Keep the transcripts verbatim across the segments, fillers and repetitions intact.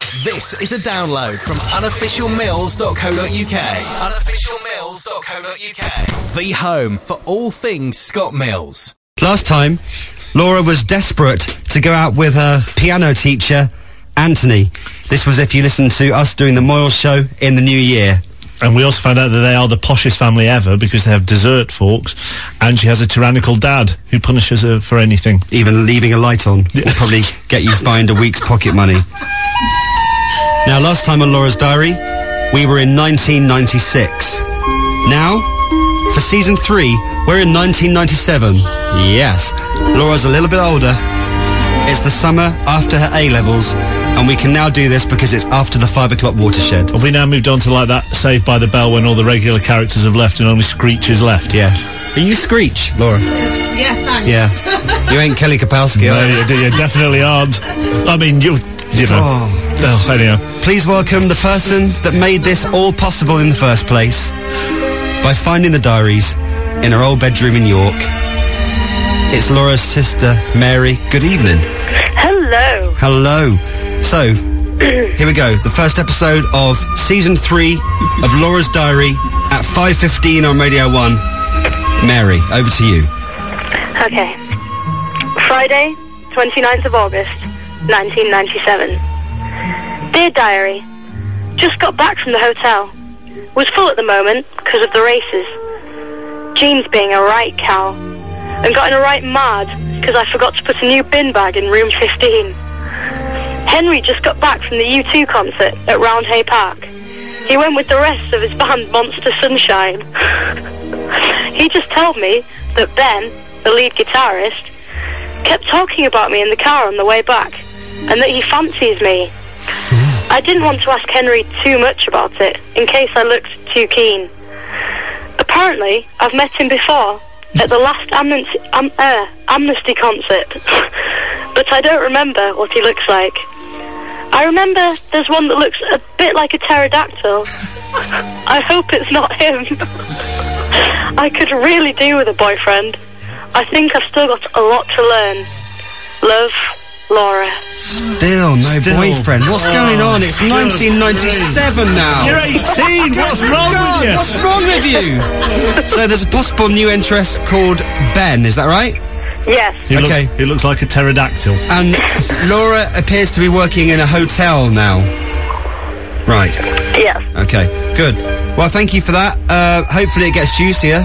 This is a download from unofficial mills dot co dot uk. unofficial mills dot co dot uk. The home for all things Scott Mills. Last time, Laura was desperate to go out with her piano teacher, Anthony. This was if you listened to us doing the Moyle Show in the new year. And we also found out that they are the poshest family ever because they have dessert forks, and she has a tyrannical dad who punishes her for anything. Even leaving a light on will probably get you fined a week's pocket money. Now, last time on Laura's Diary, we were in nineteen ninety-six. Now, for season three, we're in nineteen ninety-seven. Yes, Laura's a little bit older. It's the summer after her A-levels, and we can now do this because it's after the five o'clock watershed. Have we now moved on to like that Saved by the Bell when all the regular characters have left and only Screech is left? Yeah. Are you Screech, Laura? Yeah, thanks. Yeah. You ain't Kelly Kapowski, No, are you? you, you definitely aren't. I mean, you, you know. Oh. Oh, anyhow. Please welcome the person that made this all possible in the first place by finding the diaries in her old bedroom in York. It's Laura's sister, Mary. Good evening. Hello. Hello. So, here we go. The first episode of season three of Laura's Diary at five fifteen on Radio one. Mary, over to you. Okay. Friday, twenty-ninth of August, nineteen ninety-seven. Dear Diary, just got back from the hotel. Was full at the moment because of the races. Jean's being a right cow. And got in a right mad because I forgot to put a new bin bag in room fifteen. Henry just got back from the U two concert at Roundhay Park. He went with the rest of his band Monster Sunshine. He just told me that Ben, the lead guitarist, kept talking about me in the car on the way back, and that he fancies me. I didn't want to ask Henry too much about it, in case I looked too keen. Apparently, I've met him before, at the last Amnesty, um, uh, Amnesty concert, but I don't remember what he looks like. I remember there's one that looks a bit like a pterodactyl. I hope it's not him. I could really do with a boyfriend. I think I've still got a lot to learn. Love, Laura. Still no Still. boyfriend. What's Oh, going on? It's nineteen ninety-seven now. You're eighteen! What's wrong God, with you? What's wrong with you? So there's a possible new interest called Ben, is that right? Yes. He Okay. looks, he looks like a pterodactyl. And Laura appears to be working in a hotel now. Right. Yes. Okay, good. Well, thank you for that. Uh, hopefully it gets juicier.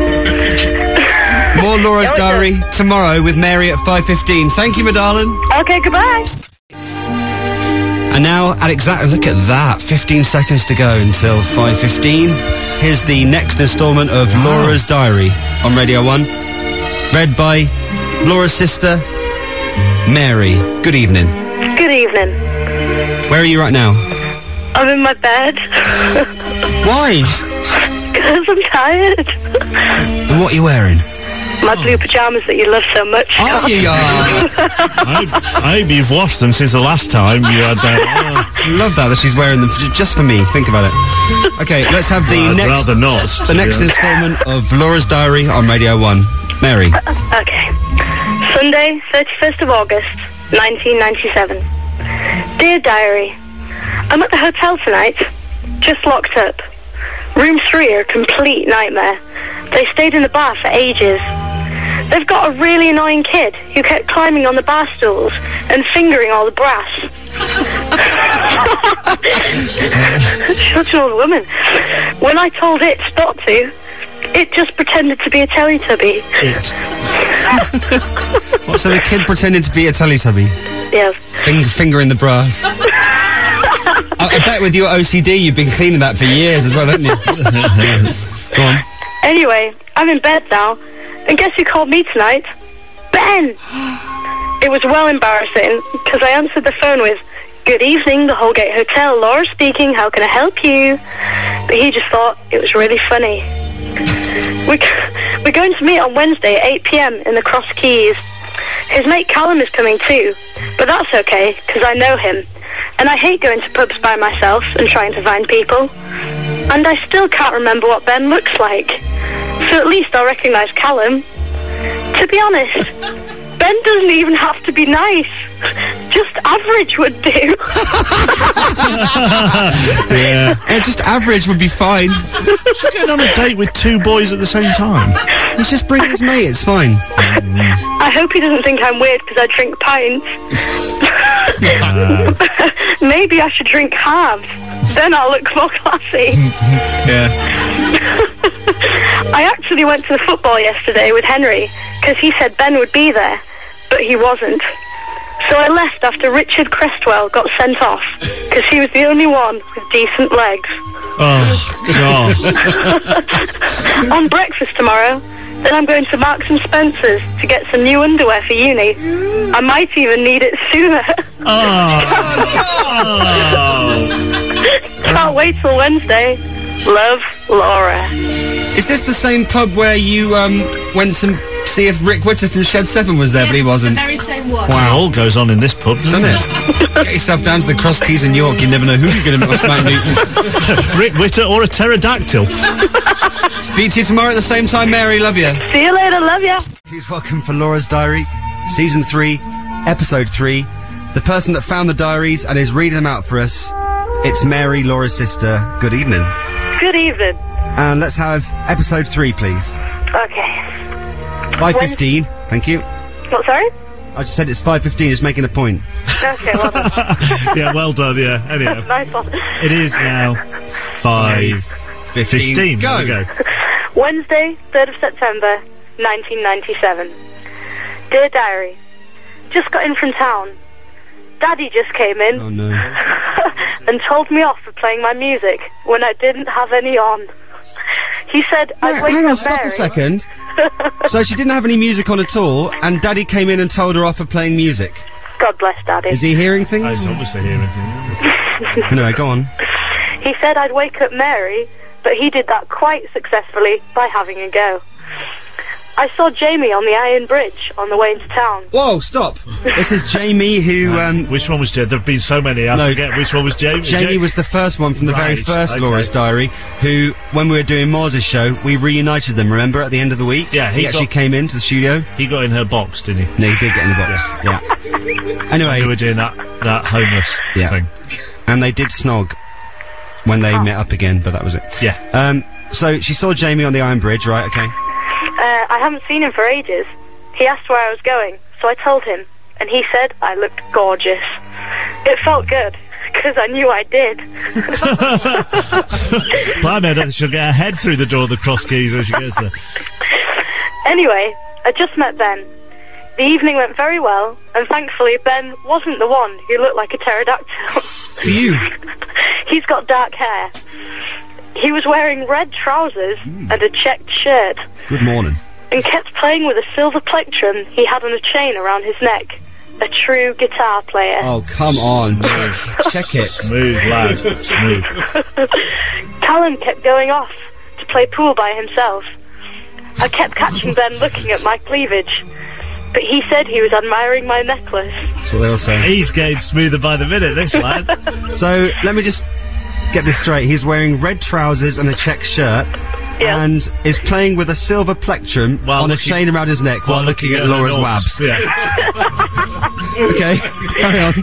More Laura's Diary tomorrow with Mary at five fifteen. Thank you, my darling. Okay, goodbye. And now, at exactly, look at that, fifteen seconds to go until five fifteen. Here's the next instalment of Laura's Diary on Radio one. Read by Laura's sister, Mary. Good evening. Good evening. Where are you right now? I'm in my bed. Why? Because I'm tired. And what are you wearing? My blue pyjamas that you love so much. Oh, you are. I, I hope you've washed them since the last time you had that. I love that, that she's wearing them f- just for me. Think about it. Okay, let's have the I'd next... rather not. The next instalment of Laura's Diary on Radio one. Mary. Okay. Sunday, thirty-first of August, nineteen ninety-seven. Dear Diary, I'm at the hotel tonight. Just locked up. Room three are a complete nightmare. They stayed in the bar for ages. They've got a really annoying kid who kept climbing on the bar stools and fingering all the brass. Such an old woman. When I told it not to, it just pretended to be a Teletubby. It. What, so the kid pretended to be a Teletubby? Yes. Fing- fingering the brass. I, I bet with your O C D you've been cleaning that for years as well, haven't you? Go on. Anyway, I'm in bed now, and guess who called me tonight? Ben! It was well embarrassing, because I answered the phone with, "Good evening, the Holgate Hotel, Laura speaking, how can I help you?" But he just thought it was really funny. We're, we're going to meet on Wednesday at eight p.m. in the Cross Keys. His mate Callum is coming too, but that's okay, because I know him. And I hate going to pubs by myself and trying to find people. And I still can't remember what Ben looks like. So at least I'll recognise Callum. To be honest, Ben doesn't even have to be nice. Just average would do. Yeah. Yeah, just average would be fine. She's getting on a date with two boys at the same time. He's just bringing his mate, it's fine. I hope he doesn't think I'm weird because I drink pints. Maybe I should drink halves. Then I'll look more classy. Yeah. I actually went to the football yesterday with Henry because he said Ben would be there, but he wasn't. So I left after Richard Crestwell got sent off because he was the only one with decent legs. Oh, God. On breakfast tomorrow, then I'm going to Marks and Spencer's to get some new underwear for uni. I might even need it sooner. Oh. Can't wait till Wednesday. Love, Laura. Is this the same pub where you um went to see if Rick Witter from Shed seven was there, Yeah, but he wasn't? The very same one. Wow. It all goes on in this pub, doesn't Doesn't it? Get yourself down to the Cross Keys in York, you never know who you're going to meet. it? Rick Witter or a pterodactyl. Speak to you tomorrow at the same time, Mary, love you. See you later, love ya. Please welcome for Laura's Diary, Season three, Episode three. The person that found the diaries and is reading them out for us, it's Mary, Laura's sister. Good evening. Good evening. And let's have Episode three, please. Okay. five fifteen, thank you. What, sorry? I just said it's five fifteen, just making a point. Okay, well done. Yeah, well done, yeah. Anyhow. Nice one. It is now five fifteen. Go. There we go. Wednesday, third of September, nineteen ninety-seven. Dear Diary, just got in from town. Daddy just came in Oh no. and told me off for playing my music when I didn't have any on. He said I'd Hang, wake hang on, up stop Mary. a second. So she didn't have any music on at all, and Daddy came in and told her off for playing music. God bless Daddy. Is he hearing things? I was obviously hearing things. Anyway, go on. He said I'd wake up Mary, but he did that quite successfully by having a go. I saw Jamie on the Iron Bridge on the way into town. Whoa, stop. This is Jamie who, um... Which one was Jamie? There have been so many, I No. forget which one was Jamie. Jamie was the first one from the very Right, first okay. Laura's Diary, who, when we were doing Moore's show, we reunited them, remember, at the end of the week? Yeah, he he actually got- came into the studio. He got in her box, didn't he? No, he did get in the box, yeah. Anyway, We were doing that, that homeless Yeah. thing. and they did snog when they met up again, but that was it. Yeah. Um, so she saw Jamie on the Iron Bridge, right, okay. Uh, I haven't seen him for ages. He asked where I was going, so I told him, and he said I looked gorgeous. It felt good, because I knew I did. But I know that she'll get her head through the door of the Cross Keys when she gets there. Anyway, I just met Ben. The evening went very well, and thankfully Ben wasn't the one who looked like a pterodactyl. For you. He's got dark hair. He was wearing red trousers and a checked shirt, Good morning. and kept playing with a silver plectrum he had on a chain around his neck. A true guitar player. Oh, come on. Check it. Smooth, lad. Smooth. Callum kept going off to play pool by himself. I kept catching Ben looking at my cleavage, but he said he was admiring my necklace. That's what they all say. He's getting smoother by the minute, this lad. So, let me just get this straight. He's wearing red trousers and a check shirt, Yeah. and is playing with a silver plectrum While on a looking- chain around his neck while, looking, at Laura's her wabs. knobs. Yeah. Okay, carry on.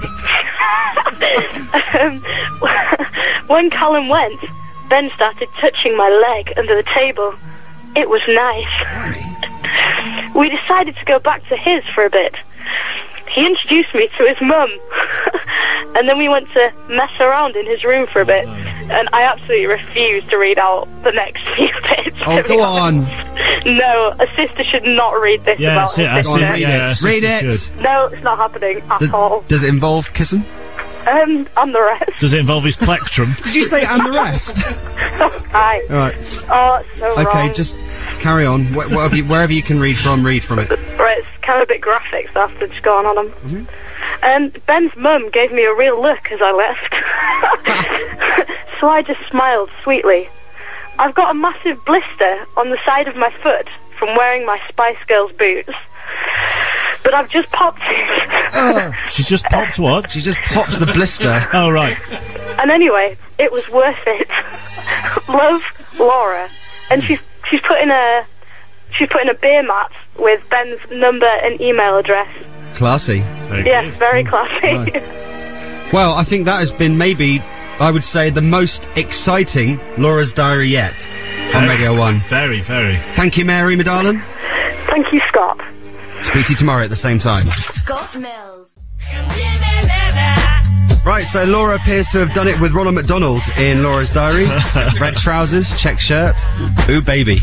Um, when Callum went, Ben started touching my leg under the table. It was nice. We decided to go back to his for a bit. He introduced me to his mum, and then we went to mess around in his room for a bit, and I absolutely refused to read out the next few bits. Oh, to be go on. honest. No, a sister should not read this Yeah, about that's it, her that's Go on, sister. it. read Yeah, it. that's Read just it. good. No, it's not happening at Does, all. does it involve kissing? Um, and the rest. Does it involve his plectrum? Did you say and the rest? Aye. All right. Oh, it's so Okay, wrong. just carry on. Wh- whatever you, wherever you can read from, read from it. Right, it's kind of a bit graphic, so I have to just go on on them. Mm-hmm. And Ben's mum gave me a real look as I left. So I just smiled sweetly. I've got a massive blister on the side of my foot from wearing my Spice Girls boots. But I've just popped it. She's just popped what? She just pops the blister. Oh, right. And anyway, it was worth it. Love, Laura. And she's she's put in a she's put in a beer mat with Ben's number and email address. Classy. Very Yes, good. very classy. Well, I think that has been maybe I would say, the most exciting Laura's Diary yet on Radio one. Very, very. Thank you, Mary, my darling. Thank you, Scott. Speak to you tomorrow at the same time. Scott Mills. Right, so Laura appears to have done it with Ronald McDonald in Laura's Diary. Red trousers, check shirt. Ooh, baby.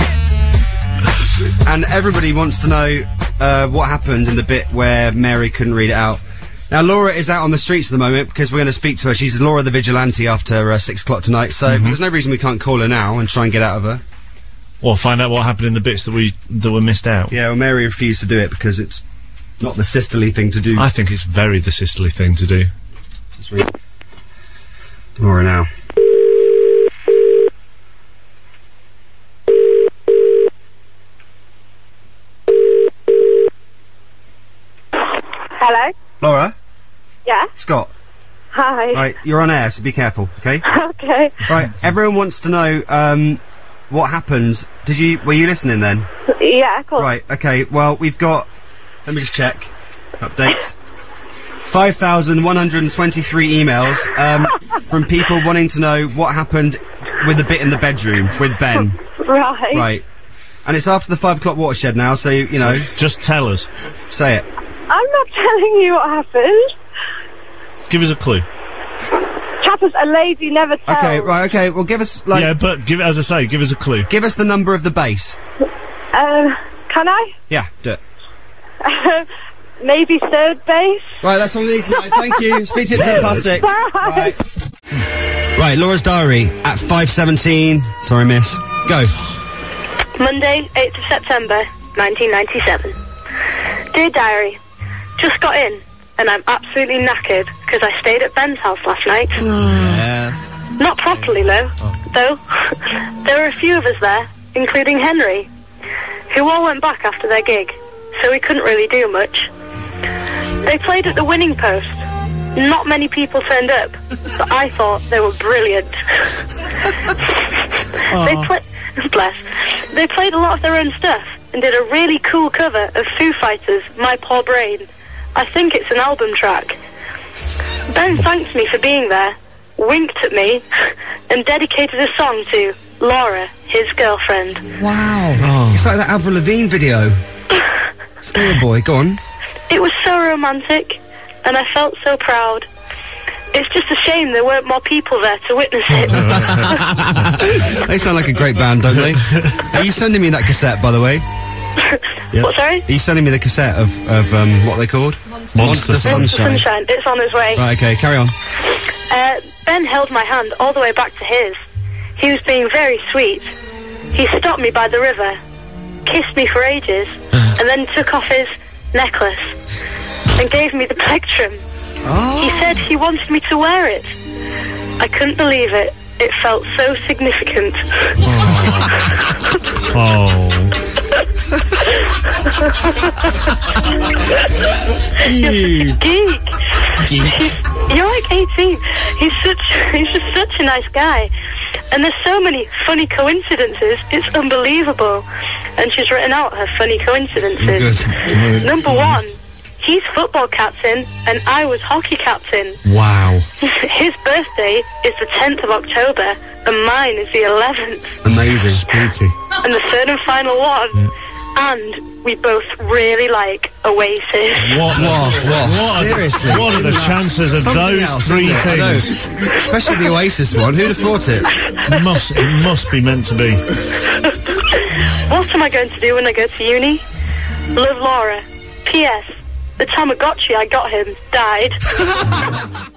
And everybody wants to know uh, what happened in the bit where Mary couldn't read it out. Now, Laura is out on the streets at the moment because we're going to speak to her. She's Laura the Vigilante after uh, six o'clock tonight, so mm-hmm. there's no reason we can't call her now and try and get out of her. Or find out what happened in the bits that we that were missed out. Yeah, well, Mary refused to do it because it's not the sisterly thing to do. I think it's very the sisterly thing to do. Just read Laura now. Hello? Laura? Yeah? Scott? Hi. Right, you're on air, so be careful, okay? Okay. Right, everyone wants to know, um, what happened. Did you, were you listening then? Yeah, cool. Right, okay, well, we've got, let me just check. Updates. five thousand one hundred twenty-three emails, um, from people wanting to know what happened with the bit in the bedroom with Ben. Right. Right. And it's after the five o'clock watershed now, so, you know. Just tell us. Say it. I'm not telling you what happened. Give us a clue. Chappers, a lady never tells. Okay, right, okay, well give us, like... Yeah, but give it, as I say, give us a clue. Give us the number of the base. Um, can I? Yeah, do it. Maybe third base? Right, that's all we need to know. Thank you. Speak to you at ten past six. Bye. Right. Right, Laura's Diary at five seventeen. Sorry, miss. Go. Monday, eighth of September, nineteen ninety-seven. Dear Diary, just got in, and I'm absolutely knackered because I stayed at Ben's house last night. Yes. Not properly, though. Oh. Though, there were a few of us there, including Henry, who all went back after their gig, so we couldn't really do much. They played at the Winning Post. Not many people turned up, but I thought they were brilliant. They played, bless. They played a lot of their own stuff and did a really cool cover of Foo Fighters' My Poor Brain. I think it's an album track. Ben thanked me for being there, winked at me, and dedicated a song to Laura, his girlfriend. Wow. Oh. It's like that Avril Lavigne video. Scare boy, go on. It was so romantic, and I felt so proud. It's just a shame there weren't more people there to witness it. They sound like a great band, don't they? Are you sending me that cassette, by the way? Yeah. What, sorry? Are you sending me the cassette of, of um, what are they called? Monster, Monster Sunshine. Sunshine. It's on its way. Right, okay, carry on. Uh, Ben held my hand all the way back to his. He was being very sweet. He stopped me by the river, kissed me for ages, and then took off his necklace and gave me the plectrum. Oh. He said he wanted me to wear it. I couldn't believe it. It felt so significant. Oh. You're geek. Geek. He's, you're like eighteen. He's such, he's just such a nice guy. And there's so many funny coincidences, it's unbelievable. And she's written out her funny coincidences. Good. Number one, he's football captain and I was hockey captain. Wow. His birthday is the tenth of October and mine is the eleventh. Amazing. Spooky. And the third and final one, Yeah. and we both really like Oasis. What? What? What? What? Seriously? What are the chances of Something those else, three isn't it? I things? know. Especially the Oasis one. Who'd have thought it? Must it must be meant to be. What am I going to do when I go to uni? Love, Laura. P S. The Tamagotchi I got him died.